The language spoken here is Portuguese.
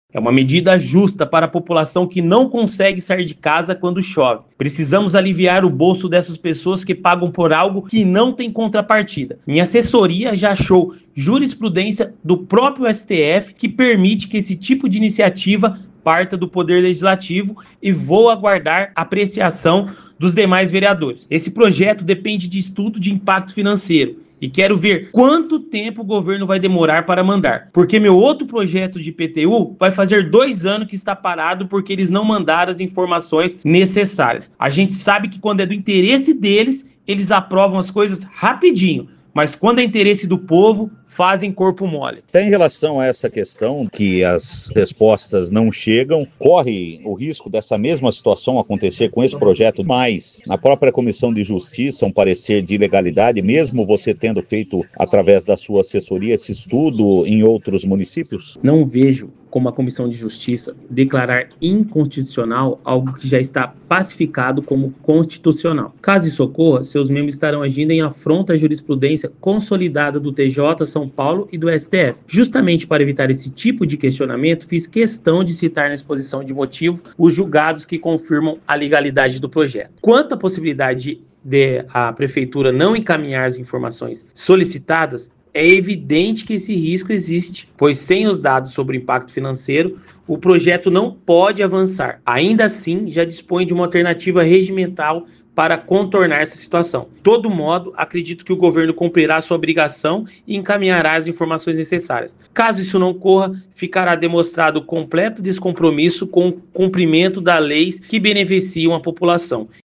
É uma medida justa para a população que não consegue sair de casa quando chove. Precisamos aliviar o bolso dessas pessoas que pagam por algo que não tem contrapartida. Minha assessoria já achou jurisprudência do próprio STF que permite que esse tipo de iniciativa parta do Poder Legislativo e vou aguardar a apreciação dos demais vereadores. Esse projeto depende de estudo de impacto financeiro e quero ver quanto tempo o governo vai demorar para mandar, porque meu outro projeto de IPTU vai fazer 2 anos que está parado porque eles não mandaram as informações necessárias. A gente sabe que quando é do interesse deles, eles aprovam as coisas rapidinho, mas quando é interesse do povo, fazem corpo mole. Em relação a essa questão que as respostas não chegam, corre o risco dessa mesma situação acontecer com esse projeto, mas na própria Comissão de Justiça, um parecer de ilegalidade, mesmo você tendo feito através da sua assessoria esse estudo em outros municípios? Não vejo como a Comissão de Justiça declarar inconstitucional algo que já está pacificado como constitucional. Caso isso ocorra, seus membros estarão agindo em afronta à jurisprudência consolidada do TJ, São Paulo e do STF. Justamente para evitar esse tipo de questionamento, fiz questão de citar na exposição de motivo os julgados que confirmam a legalidade do projeto. Quanto à possibilidade de a Prefeitura não encaminhar as informações solicitadas, é evidente que esse risco existe, pois sem os dados sobre o impacto financeiro, o projeto não pode avançar. Ainda assim, já dispõe de uma alternativa regimental para contornar essa situação. De todo modo, acredito que o governo cumprirá sua obrigação e encaminhará as informações necessárias. Caso isso não ocorra, ficará demonstrado o completo descompromisso com o cumprimento das leis que beneficiam a população